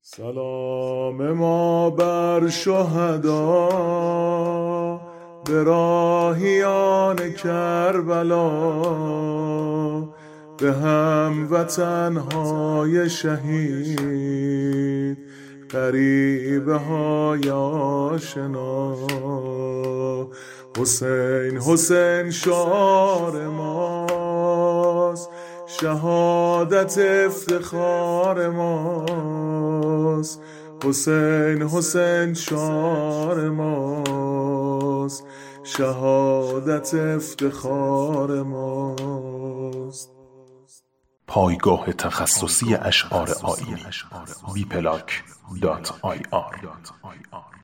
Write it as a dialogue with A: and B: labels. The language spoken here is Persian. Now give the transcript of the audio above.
A: سلام ما بر شهدا به راهیان کربلا، به هموطنهای شهید، غریبه های آشنا. حسین حسین شعار ماست، شهادت افتخار ماست. حسین حسین شعار ماست، شهادت افتخار ماست.
B: پایگاه تخصصی اشعار آیینی bplank.ir